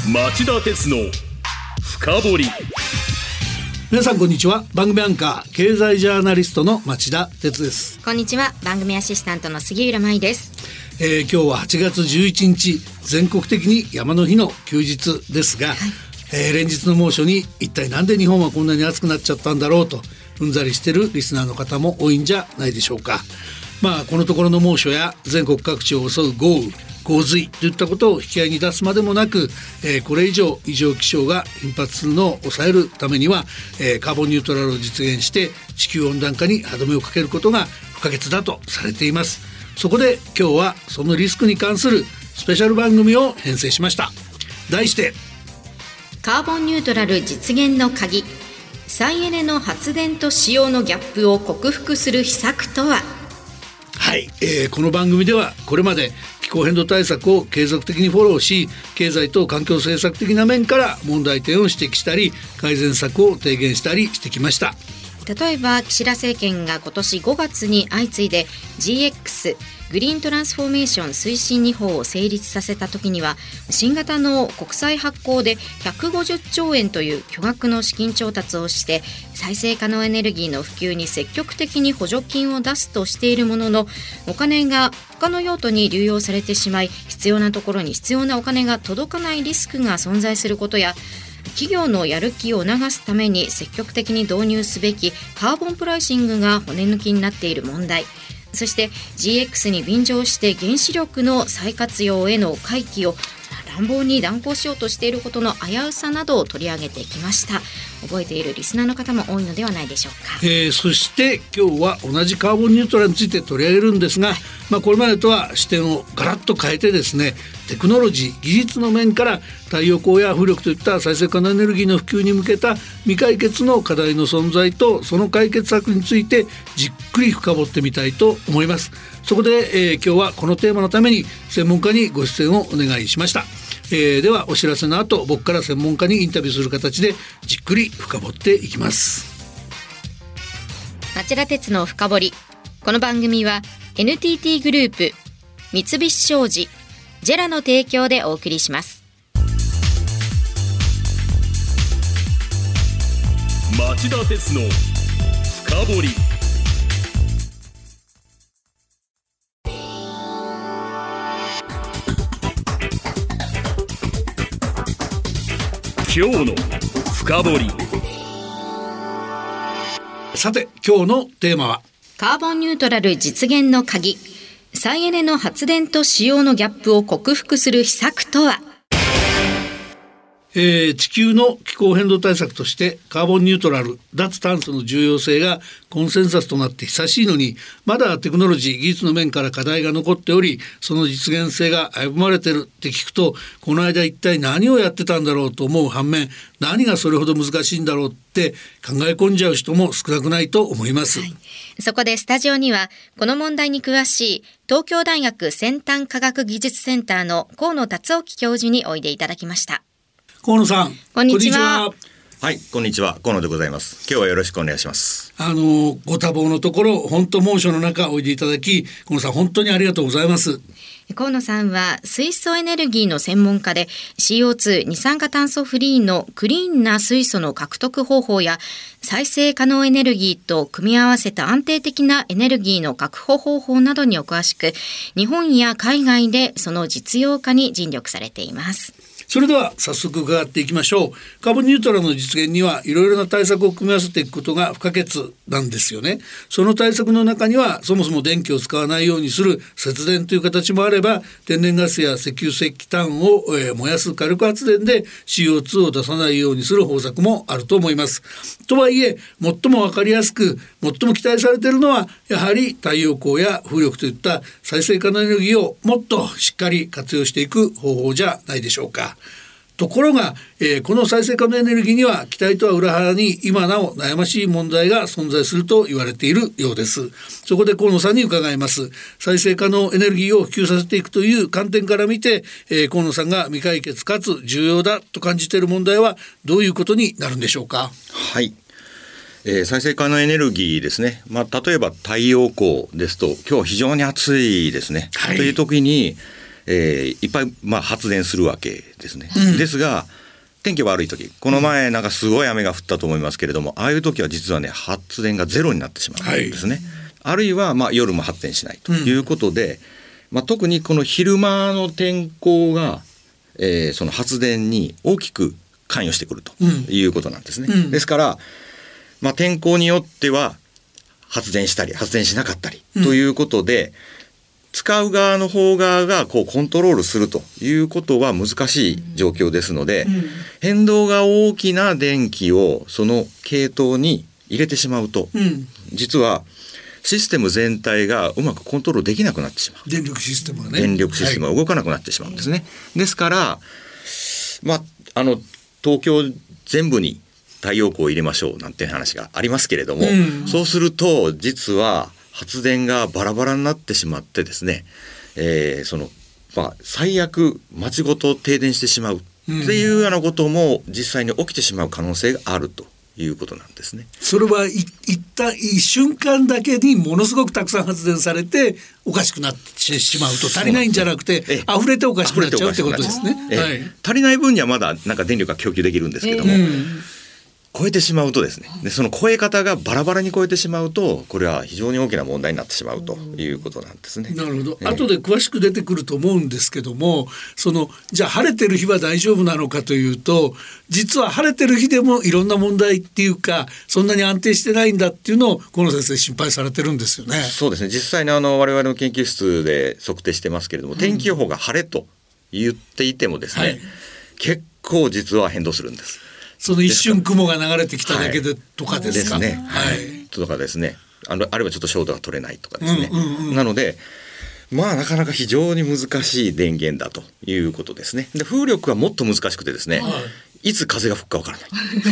町田鉄の深掘り。 皆さんこんにちは。番組アンカー経済ジャーナリストの町田鉄です。 こんにちは。番組アシスタントの杉浦舞です。 今日は8月11日全国的に山の日の休日ですが、連日の猛暑に一体なんで日本はこんなに暑くなっちゃったんだろうとうんざりしてるリスナーの方も多いんじゃないでしょうか。このところの猛暑や全国各地を襲う豪雨洪水といったことを引き合いに出すまでもなく、これ以上異常気象が頻発するのを抑えるためには、カーボンニュートラルを実現して地球温暖化に歯止めをかけることが不可欠だとされています。そこで今日はそのリスクに関するスペシャル番組を編成しました。題してカーボンニュートラル実現の鍵、再エネの発電と使用のギャップを克服する秘策とは。 はい、この番組ではこれまで気候変動対策を継続的にフォローし、経済と環境政策的な面から問題点を指摘したり改善策を提言したりしてきました。 例えば岸田政権が今年5月に相次いで GX グリーントランスフォーメーション推進2法を成立させた時には、新型の国債発行で150兆円という巨額の資金調達をして再生可能エネルギーの普及に積極的に補助金を出すとしているものの、お金が他の用途に流用されてしまい、必要なところに必要なお金が届かないリスクが存在することや、企業のやる気を促すために積極的に導入すべきカーボンプライシングが骨抜きになっている問題、そして GX に便乗して原子力の再活用への回帰を乱暴に断行しようとしていることの危うさなどを取り上げてきました。覚えているリスナーの方も多いのではないでしょうか。 そして今日は同じカーボンニュートラルについて取り上げるんですが、これまでとは視点をガラッと変えてですね、テクノロジー技術の面から太陽光や風力といった再生可能エネルギーの普及に向けた未解決の課題の存在とその解決策についてじっくり深掘ってみたいと思います。そこで、今日はこのテーマのために専門家にご出演をお願いしました。ではお知らせの後、僕から専門家にインタビューする形でじっくり深掘っていきます。 町田鉄の深掘り。この番組は NTT グループ、三菱商事、ジェラの提供でお送りします。 町田鉄の深掘り。今日の深掘り。 さて今日のテーマはカーボンニュートラル実現の鍵、再エネの発電と使用のギャップを克服する秘策とは。 地球の気候変動対策としてカーボンニュートラル脱炭素の重要性がコンセンサスとなって久しいのに、まだテクノロジー技術の面から課題が残っており、その実現性が危ぶまれてるって聞くと、この間一体何をやってたんだろうと思う反面、何がそれほど難しいんだろうって考え込んじゃう人も少なくないと思います。 そこでスタジオにはこの問題に詳しい東京大学先端科学技術センターの河野達興教授においでいただきました。 河野さん、 こんにちは。 はい、こんにちは。河野でございます。今日はよろしくお願いします。 ご多忙のところ本当猛暑の中おいでいただき、河野さん本当にありがとうございます。 河野さんは水素エネルギーの専門家で、 CO2 二酸化炭素フリーのクリーンな水素の獲得方法や再生可能エネルギーと組み合わせた安定的なエネルギーの確保方法などにお詳しく、日本や海外でその実用化に尽力されています。 それでは早速伺っていきましょう。カーボンニュートラルの実現にはいろいろな対策を組み合わせていくことが不可欠なんですよね。その対策の中にはそもそも電気を使わないようにする節電という形もあれば、天然ガスや石油石炭を燃やす火力発電で CO2 を出さないようにする方策もあると思います。とはいえ最も分かりやすく最も期待されているのはやはり太陽光や風力といった再生可能エネルギーをもっとしっかり活用していく方法じゃないでしょうか。ところが、この再生可能エネルギーには期待とは裏腹に今なお悩ましい問題が存在すると言われているようです。そこで河野さんに伺います。再生可能エネルギーを普及させていくという観点から見て、河野さんが未解決かつ重要だと感じている問題はどういうことになるんでしょうか。 はい、再生可能エネルギーですね。例えば太陽光ですと今日非常に暑いですね、という時にいっぱい発電するわけですね。ですが天気悪い時、この前なんかすごい雨が降ったと思いますけれども、ああいう時は実はね発電がゼロになってしまうんですね。あるいは夜も発電しないということで、特にこの昼間の天候が、その発電に大きく関与してくるということなんですね。ですから、天候によっては発電したり発電しなかったりということで、使う側の方側がコントロールするということは難しい状況ですので、変動が大きな電気をその系統に入れてしまうと、実はシステム全体がうまくコントロールできなくなってしまう。 電力システムがね。 電力システムが動かなくなってしまうんですね。ですから、東京全部に太陽光を入れましょうなんて話がありますけれども、そうすると実は発電がバラバラになってしまってですね、最悪町ごと停電してしまうっていうようなことも実際に起きてしまう可能性があるということなんですね。 それは一瞬間だけにものすごくたくさん発電されておかしくなってしまうと、足りないんじゃなくて溢れておかしくなっちゃうってことですね。 足りない分にはまだなんか電力が供給できるんですけども、超えてしまうとですね、でその超え方がバラバラに超えてしまうと、これは非常に大きな問題になってしまうということなんですね。 なるほど。後で詳しく出てくると思うんですけども、じゃあ晴れてる日は大丈夫なのかというと、実は晴れてる日でもいろんな問題っていうか、そんなに安定してないんだっていうのを河野先生心配されてるんですよね。 そうですね。実際に我々の研究室で測定してますけれども、天気予報が晴れと言っていてもですね、結構実は変動するんです。 その一瞬雲が流れてきただけでとかですか。 ですね。とかですね。あるいはちょっと照度が取れないとかですね。なのでなかなか非常に難しい電源だということですね。で風力はもっと難しくてですね、いつ風が吹くかわから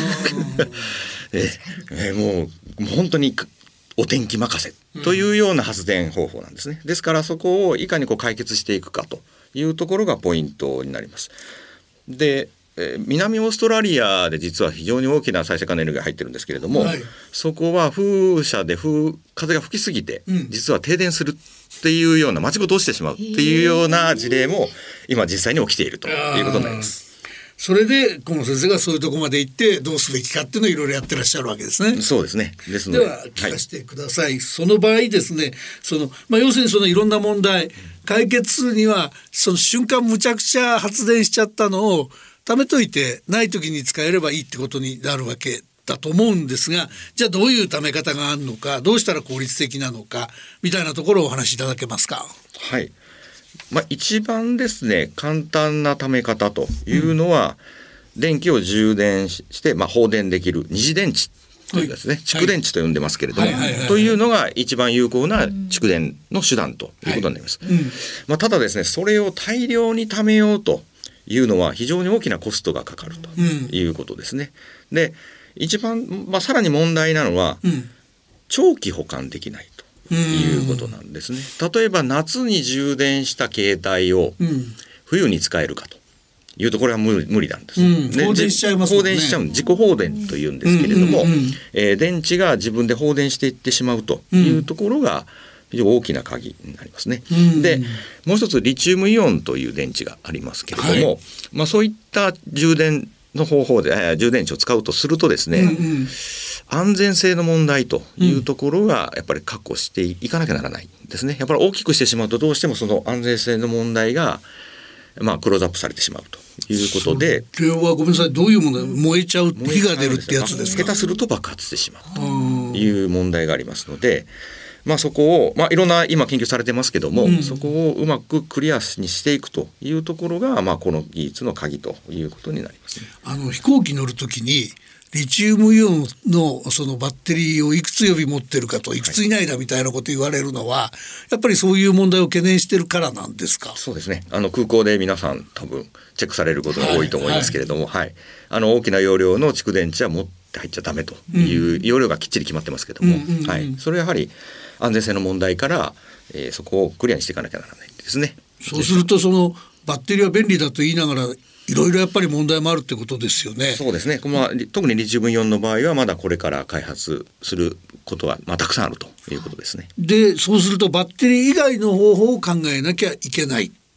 ない。もう本当にお天気任せというような発電方法なんですね。ですからそこをいかに解決していくかというところがポイントになります。で南オーストラリアで実は非常に大きな再生可能エネルギーが入ってるんですけれども、そこは風車で風が吹きすぎて、実は停電するっていうような、町ごと落ちてしまうっていうような事例も今実際に起きているということになります。 それで河野先生がそういうところまで行ってどうすべきかっていうのをいろいろやってらっしゃるわけですね。 そうですね。ですので、 では聞かせてください。その場合ですね、要するにいろんな問題解決には、その瞬間むちゃくちゃ発電しちゃったのを貯めといてない時に使えればいいってことになるわけだと思うんですが、じゃあどういう貯め方があるのか、どうしたら効率的なのかみたいなところをお話しいただけますか。 はい。一番ですね簡単な貯め方というのは、電気を充電して、放電できる二次電池というですね、蓄電池と呼んでますけれども、というのが一番有効な蓄電の手段ということになります。ただですね、それを大量に貯めようというのは非常に大きなコストがかかるということですね。で一番、さらに問題なのは、長期保管できないということなんですね。例えば夏に充電した携帯を冬に使えるかというと、これは無理なんです。 放電しちゃいますもんね。 放電しちゃう、自己放電というんですけれども、電池が自分で放電していってしまうというところが非常に大きな鍵になりますね。でもう一つリチウムイオンという電池がありますけれども、そういった充電の方法で充電池を使うとするとですね、安全性の問題というところがやっぱり確保していかなきゃならないんですね。やっぱり大きくしてしまうとどうしてもその安全性の問題がクローズアップされてしまうということで、 それはごめんなさい、どういうもの、燃えちゃう、火が出るってやつですか。 下手すると爆発してしまうという問題がありますので、そこを、いろんな今研究されてますけども、そこをうまくクリアにしていくというところが、この技術の鍵ということになりますね。 飛行機乗るときにリチウムイオンのそのバッテリーをいくつ予備持ってるかと、いくつ以内だみたいなこと言われるのは、やっぱりそういう問題を懸念してるからなんですか。 そうですね。空港で皆さん多分チェックされることが多いと思いますけれども、大きな容量の蓄電池は持って入っちゃダメという容量がきっちり決まってますけども、それはやはり安全性の問題から、そこをクリアにしていかなきゃならないんですね。 そうするとそのバッテリーは便利だと言いながら、いろいろやっぱり問題もあるってことですよね。 そうですね。特にリチウムイオンの場合はまだこれから開発することはたくさんあるということですね。 でそうするとバッテリー以外の方法を考えなきゃいけないって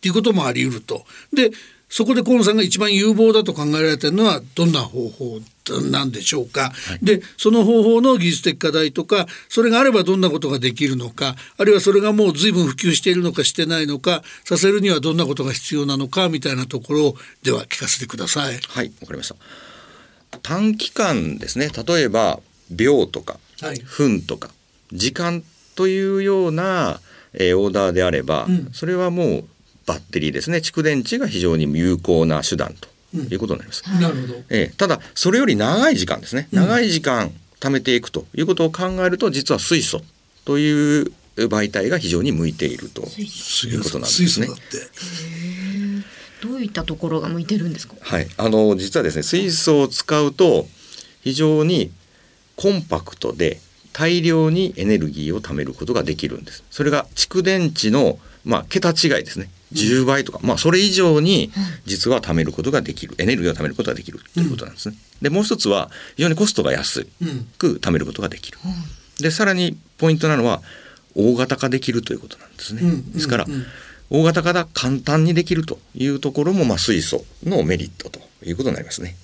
っていうこともあり得ると。でそこで河野さんが一番有望だと考えられているのはどんな方法なんでしょうか、はい、でその方法の技術的課題とか、それがあればどんなことができるのか、あるいはそれがもう随分普及しているのかしてないのか、させるにはどんなことが必要なのかみたいなところでは聞かせてください。 はい、わかりました。短期間ですね、例えば秒とか、はい、分とか時間というような、オーダーであれば、それはもうバッテリーですね、蓄電池が非常に有効な手段ということになります。 なるほど。 ただそれより長い時間ですね、長い時間貯めていくということを考えると、実は水素という媒体が非常に向いているということなんですね。 水素だってどういったところが向いてるんですか？ はい、実はですね、水素を使うと非常にコンパクトで大量にエネルギーを貯めることができるんです。それが蓄電池の桁違いですね、10倍とか、それ以上に実は貯めることができる、エネルギーを貯めることができるということなんですね。でもう一つは非常にコストが安く貯めることができる。でさらにポイントなのは大型化できるということなんですね。ですから大型化が簡単にできるというところも、水素のメリットということになりますね。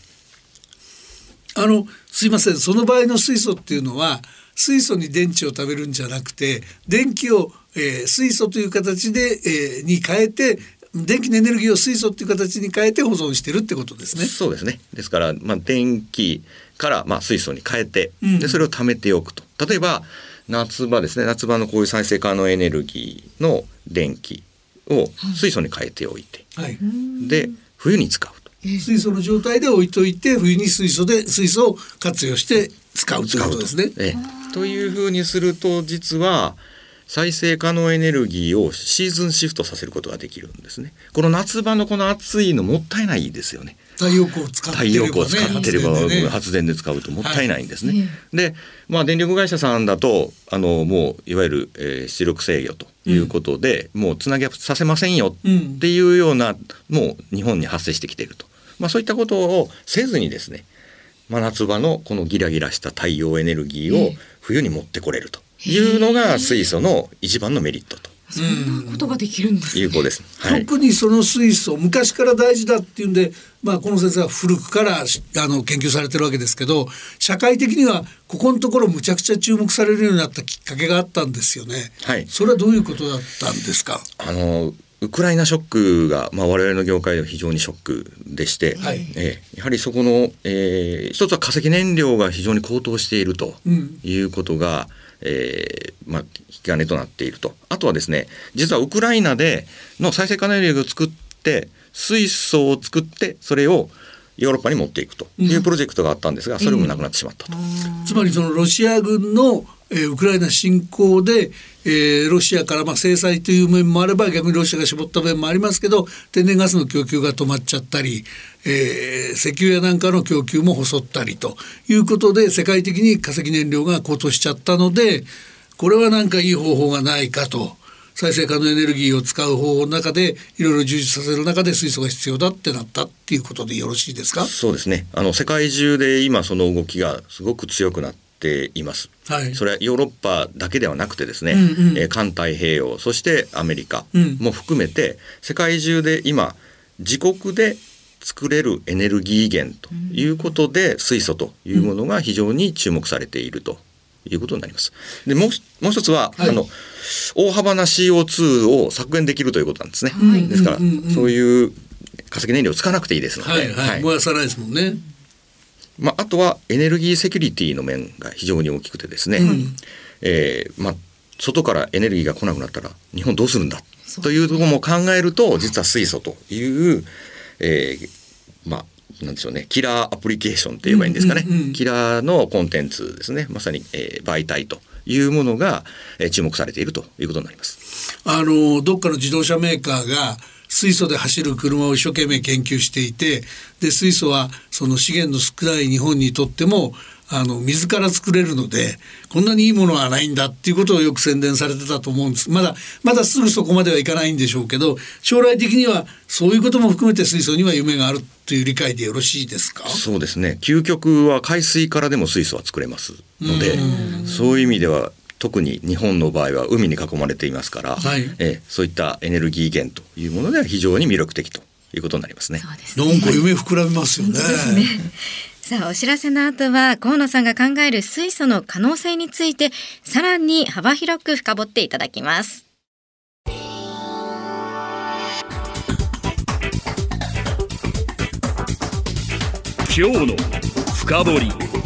すいません、その場合の水素っていうのは水素に電池を貯めるんじゃなくて、電気を、水素という形で、に変えて、電気のエネルギーを水素という形に変えて保存してるってことですね。 そうですね。ですから、電気から、水素に変えて、でそれを貯めておくと。例えば夏場ですね、夏場のこういう再生可能エネルギーの電気を水素に変えておいて、はい、で冬に使うと。 水素の状態で置いといて、冬に水素を活用して使うということですね。 というふうにすると、実は再生可能エネルギーをシーズンシフトさせることができるんですね。この夏場のこの暑いのもったいないですよね。 太陽光を使ってれば、 発電で使うともったいないんですね。で、電力会社さんだともういわゆる、出力制御ということで、もうつなぎさせませんよっていうような、もう日本に発生してきていると。そういったことをせずにですね、夏場のこのギラギラした太陽エネルギーを冬に持ってこれるというのが水素の一番のメリットと。 そんなことができるんですね。 有効です。 特にその水素、昔から大事だっていうんで、この先生は古くから研究されてるわけですけど、社会的にはここのところむちゃくちゃ注目されるようになったきっかけがあったんですよね。はい、それはどういうことだったんですか？ ウクライナショックが、我々の業界では非常にショックでして、やはりそこの、一つは化石燃料が非常に高騰しているということが、引き金となっていると。あとはですね、実はウクライナでの再生可能エネルギーを作って水素を作ってそれをヨーロッパに持っていくというプロジェクトがあったんですが、それもなくなってしまったと。 つまりそのロシア軍のウクライナ侵攻で、ロシアから制裁という面もあれば、逆にロシアが絞った面もありますけど、天然ガスの供給が止まっちゃったり、石油やなんかの供給も細ったりということで、世界的に化石燃料が高騰しちゃったので、これはなんかいい方法がないかと。再生可能エネルギーを使う方法の中でいろいろ充実させる中で水素が必要だってなったっていうことでよろしいですか？ そうですね。世界中で今その動きがすごく強くなっています。それはヨーロッパだけではなくてですね、環太平洋、そしてアメリカも含めて、世界中で今自国で作れるエネルギー源ということで、水素というものが非常に注目されているということになります。でもう一つは、大幅な CO2 を削減できるということなんですね。ですから、そういう化石燃料を使わなくていいですので、 燃やさないですもんね。 あとはエネルギーセキュリティの面が非常に大きくてですね、外からエネルギーが来なくなったら日本どうするんだというところも考えると、実は水素という、なんでしょうね、キラーアプリケーションと言えばいいんですかね、キラーのコンテンツですね、まさに、媒体というものが、注目されているということになります。 どっかの自動車メーカーが水素で走る車を一生懸命研究していて、で水素はその資源の少ない日本にとっても水から作れるので、こんなにいいものはないんだっていうことをよく宣伝されてたと思うんです。まだすぐそこまではいかないんでしょうけど、将来的にはそういうことも含めて水素には夢があるという理解でよろしいですか？ そうですね。究極は海水からでも水素は作れますので、そういう意味では特に日本の場合は海に囲まれていますから、 はい、 そういったエネルギー源というものでは非常に魅力的ということになりますね。 そうですね。 なんか夢膨らみますよね。 さあ、お知らせの後は河野さんが考える水素の可能性についてさらに幅広く深掘っていただきます。 今日の深掘り。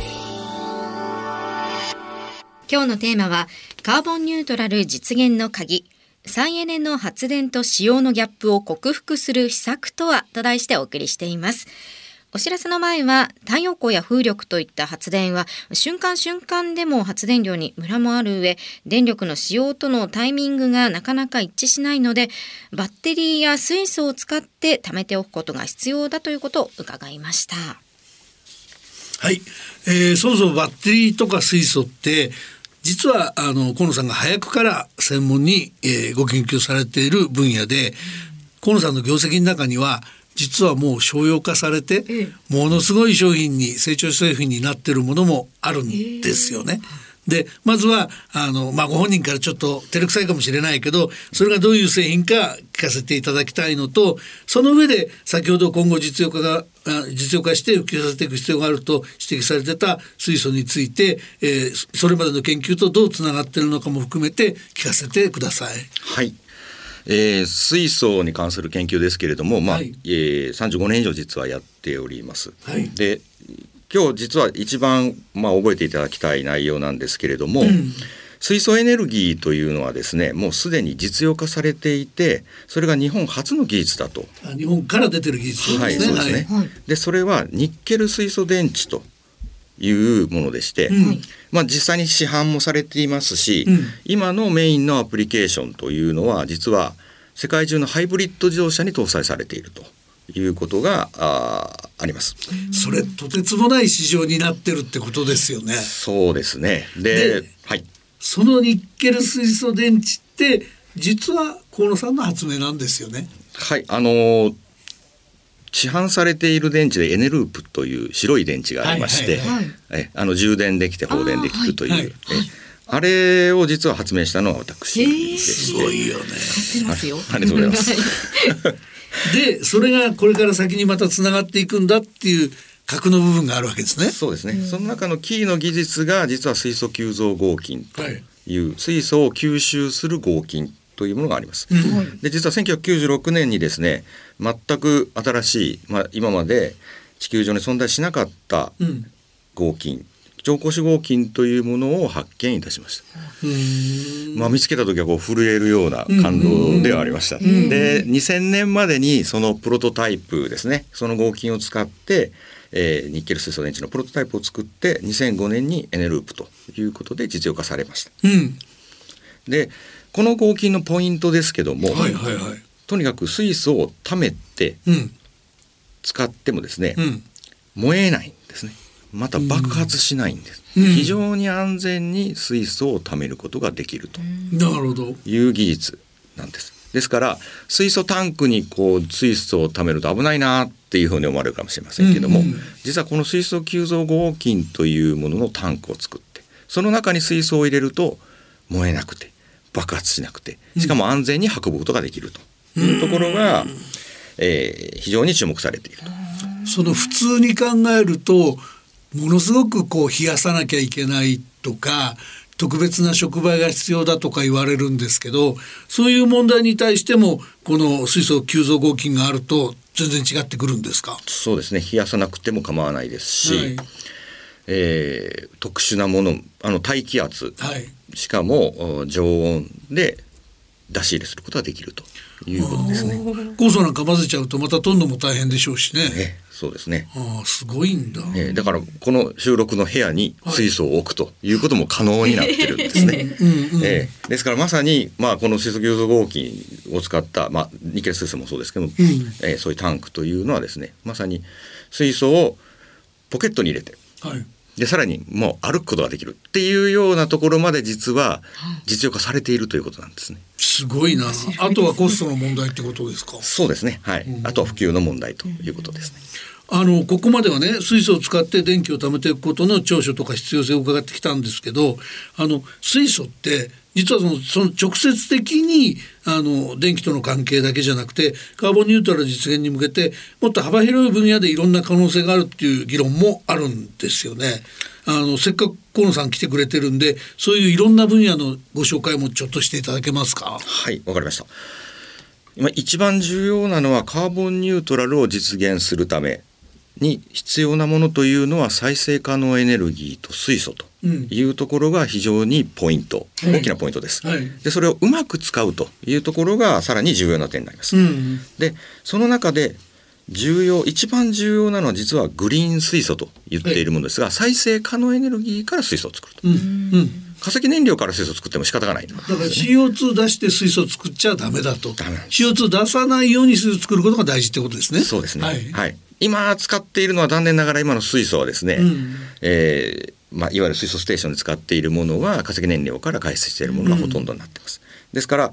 今日のテーマはカーボンニュートラル実現の鍵、再エネの発電と使用のギャップを克服する施策とはと題してお送りしています。お知らせの前は太陽光や風力といった発電は瞬間瞬間でも発電量にムラもある上、電力の使用とのタイミングがなかなか一致しないので、バッテリーや水素を使って貯めておくことが必要だということを伺いました。 はい、そもそもバッテリーとか水素って実は河野さんが早くから専門に、ご研究されている分野で、河野さんの業績の中には実はもう商用化されて、ものすごい商品に成長製品になっているものもあるんですよね。でまずはご本人からちょっと照れくさいかもしれないけど、それがどういう製品か聞かせていただきたいのと、その上で先ほど今後実用化して普及させていく必要があると指摘されてた水素について、それまでの研究とどうつながっているのかも含めて聞かせてください。 はい、水素に関する研究ですけれども、35年以上実はやっております。はい、で今日実は一番、覚えていただきたい内容なんですけれども、水素エネルギーというのはですね、もうすでに実用化されていて、それが日本初の技術だと。 日本から出てる技術ですね。 はい、そうですね。でそれはニッケル水素電池というものでして、実際に市販もされていますし、今のメインのアプリケーションというのは実は世界中のハイブリッド自動車に搭載されているということがあります。 それとてつもない市場になってるってことですよね。 そうですね。で、はい、 そのニッケル水素電池って実は河野さんの発明なんですよね。 はい、市販されている電池でエネループという白い電池がありまして、充電できて放電できるという、あれを実は発明したのは私でして、 すごいよね。 使ってますよ。 ありがとうございますでそれがこれから先にまたつながっていくんだっていう核の部分があるわけですね。 そうですね。その中のキーの技術が実は水素吸蔵合金という、水素を吸収する合金というものがあります。で実は1996年にですね、全く新しい、今まで地球上に存在しなかった合金、超光子合金というものを発見いたしました。見つけた時はこう震えるような感動ではありました。で2000年までにそのプロトタイプですね、その合金を使って、ニッケル水素電池のプロトタイプを作って2005年にエネループということで実用化されました。でこの合金のポイントですけども、とにかく水素を溜めて使ってもですね、燃えないんですね。また爆発しないんです。非常に安全に水素を溜めることができるという技術なんです。ですから水素タンクにこう水素を溜めると危ないなっていうふうに思われるかもしれませんけども、実はこの水素吸蔵合金というもののタンクを作って、その中に水素を入れると燃えなくて爆発しなくて、しかも安全に運ぶことができるというところが、非常に注目されていると。 その普通に考えるとものすごくこう冷やさなきゃいけないとか特別な触媒が必要だとか言われるんですけど、そういう問題に対してもこの水素吸蔵合金があると全然違ってくるんですか？ そうですね。冷やさなくても構わないですし、特殊なもの、大気圧、しかも常温で出し入れすることができるということですね。 酵素なんか混ぜちゃうとまた取るのも大変でしょうしね。 そうですね。 すごいんだ。 だからこの収録の部屋に水素を置くということも可能になってるんですね。ですからまさに、この水素吸蔵合金を使った、ニッケル水素もそうですけども、そういうタンクというのはですね、まさに水素をポケットに入れて、でさらにもう歩くことができるっていうようなところまで実は実用化されているということなんですね。 すごいな。あとはコストの問題ってことですか？ そうですね。あとは普及の問題ということですね。 ここまではね水素を使って電気を貯めていくことの長所とか必要性を伺ってきたんですけど、水素って実はその直接的に電気との関係だけじゃなくてカーボンニュートラル実現に向けてもっと幅広い分野でいろんな可能性があるっていう議論もあるんですよね。せっかく河野さん来てくれてるんでそういういろんな分野のご紹介もちょっとしていただけますか。 はい、わかりました。今一番重要なのはカーボンニュートラルを実現するために必要なものというのは再生可能エネルギーと水素というところが非常にポイント、大きなポイントです、でそれをうまく使うというところがさらに重要な点になります、でその中で一番重要なのは実はグリーン水素と言っているものですが、再生可能エネルギーから水素を作ると、化石燃料から水素を作っても仕方がない、だから CO2 出して水素を作っちゃダメだと。CO2 出さないように水素を作ることが大事ってことですね。 そうですね、今使っているのは残念ながら今の水素はですね、いわゆる水素ステーションで使っているものは化石燃料から排出しているものがほとんどになっています、ですから、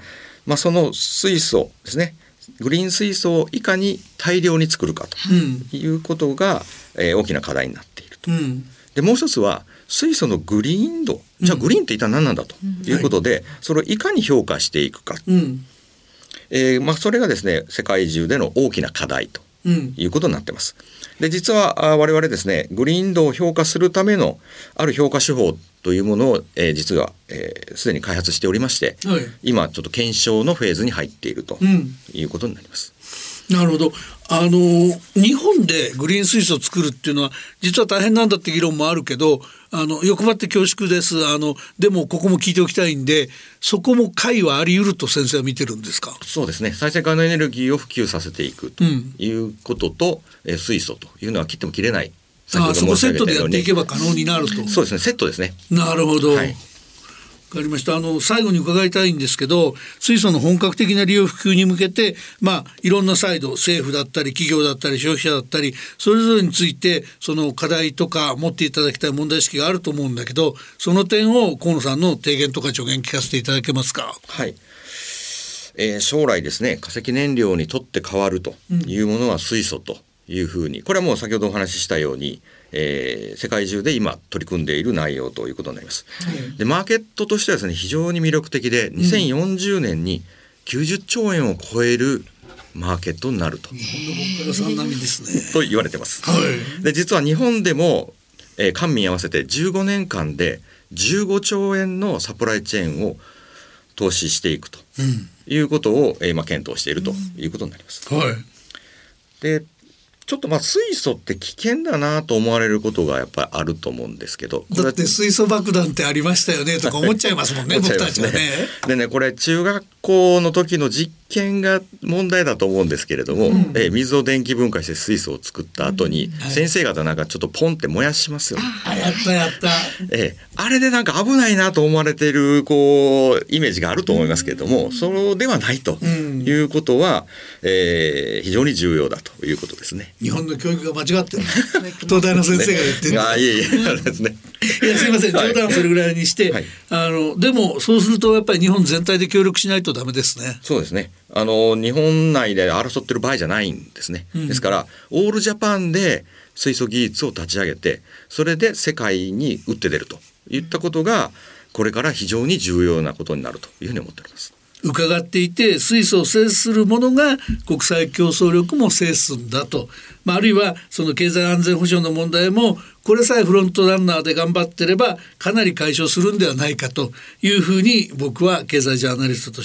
その水素ですね、グリーン水素をいかに大量に作るかということが、大きな課題になっていると、でもう一つは水素のグリーン度、じゃあグリーンって一体何なんだということで、それをいかに評価していくか、それがですね世界中での大きな課題ということになっています。で実は我々ですねグリーン度を評価するためのある評価手法というものを、実はすでに開発しておりまして、今ちょっと検証のフェーズに入っているということになります、 なるほど。日本でグリーン水素を作るっていうのは実は大変なんだって議論もあるけど、欲張って恐縮です。でもここも聞いておきたいんで、そこも解はあり得ると先生は見てるんですか。 そうですね、再生可能エネルギーを普及させていくということと、水素というのは切っても切れない。 そこセットでやっていけば可能になると。 そうですね、セットですね。 なるほど、わかりました。最後に伺いたいんですけど、水素の本格的な利用普及に向けて、いろんなサイド、政府だったり企業だったり消費者だったりそれぞれについてその課題とか持っていただきたい問題意識があると思うんだけど、その点を河野さんの提言とか助言聞かせていただけますか。 はい、将来ですね化石燃料にとって変わるというものは水素というふうに、これはもう先ほどお話ししたように世界中で今取り組んでいる内容ということになります、でマーケットとしてはですね非常に魅力的で2040年に90兆円を超えるマーケットになると、と言われてます、で実は日本でも、官民合わせて15年間で15兆円のサプライチェーンを投資していくということを、検討しているということになります、でちょっと水素って危険だなと思われることがやっぱりあると思うんですけど、 だって水素爆弾ってありましたよねとか思っちゃいますもんね僕たちはね。 でねこれ中学校の時の実験が問題だと思うんですけれども、水を電気分解して水素を作った後に、先生方なんかちょっとポンって燃やしますよね。 やった、 あれでなんか危ないなと思われているイメージがあると思いますけれども、そうではないということは、非常に重要だということですね。 日本の教育が間違ってる東大の先生が言ってるですね。 いやすいません、冗談はそれぐらいにして、でもそうするとやっぱり日本全体で協力しないとダメですね。 そうですね、日本内で争ってる場合じゃないんですね、ですからオールジャパンで水素技術を立ち上げてそれで世界に打って出るといったことがこれから非常に重要なことになるというふうに思っております。 伺っていて水素を制するものが国際競争力も制すんだと、あるいはその経済安全保障の問題もこれさえフロントランナーで頑張ってればかなり解消するんではないかというふうに僕は経済ジャーナリストとして、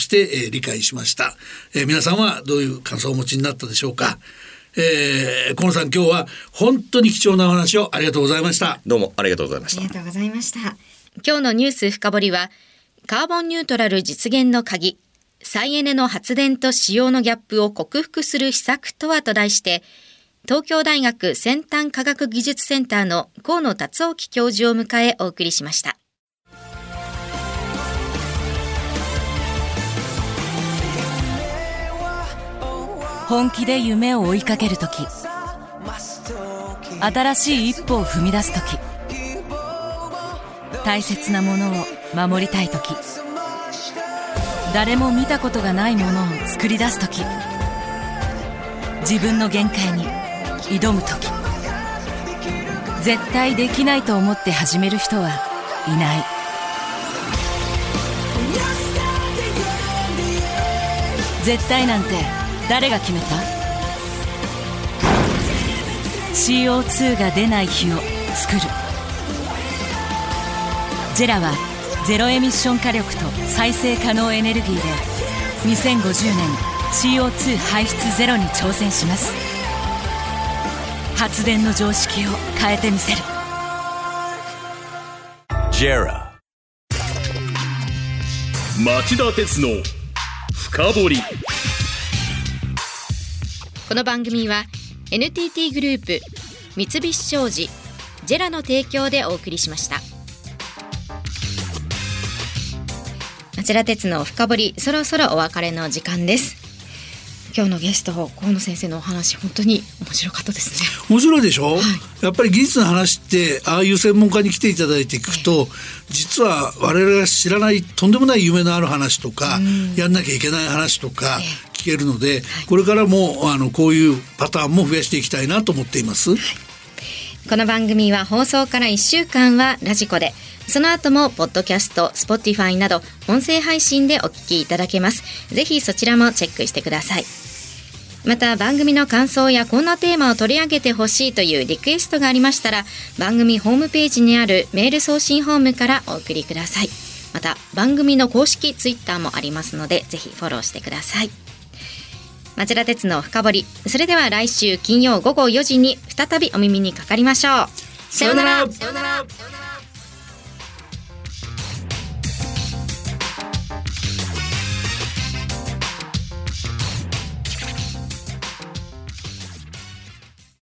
理解しました、皆さんはどういう感想をお持ちになったでしょうか。河野さん今日は本当に貴重なお話をありがとうございました。 どうもありがとうございました。 ありがとうございました。今日のニュース深掘りはカーボンニュートラル実現の鍵、再エネの発電と使用のギャップを克服する施策とはと題して東京大学先端科学技術センターの河野達興教授を迎えお送りしました。 本気で夢を追いかけるとき、新しい一歩を踏み出すとき、大切なものを守りたいとき、誰も見たことがないものを作り出すとき、自分の限界に挑むとき、 絶対できないと思って始める人はいない。絶対なんて誰が決めた？ CO2 が出ない日を作る。ジェラはゼロエミッション火力と再生可能エネルギーで2050年 CO2 排出ゼロに挑戦します。発電の常識を変えてみせる。 ジェラ町田鉄の深掘り。 この番組は NTT グループ、三菱商事、ジェラの提供でお送りしました。町田鉄の深掘り、そろそろお別れの時間です。今日のゲスト河野先生のお話、本当に面白かったですね。 面白いでしょ、やっぱり技術の話ってああいう専門家に来ていただいていくと、実は我々が知らないとんでもない夢のある話とか、やんなきゃいけない話とか聞けるので、これからもこういうパターンも増やしていきたいなと思っています。 この番組は放送から1週間はラジコで、その後もポッドキャスト、Spotify など音声配信でお聞きいただけます。ぜひそちらもチェックしてください。また番組の感想やこんなテーマを取り上げてほしいというリクエストがありましたら、番組ホームページにあるメール送信フォームからお送りください。また番組の公式ツイッターもありますので、ぜひフォローしてください。町田鉄の深掘り、それでは来週金曜午後4時に再びお耳にかかりましょう。さようなら。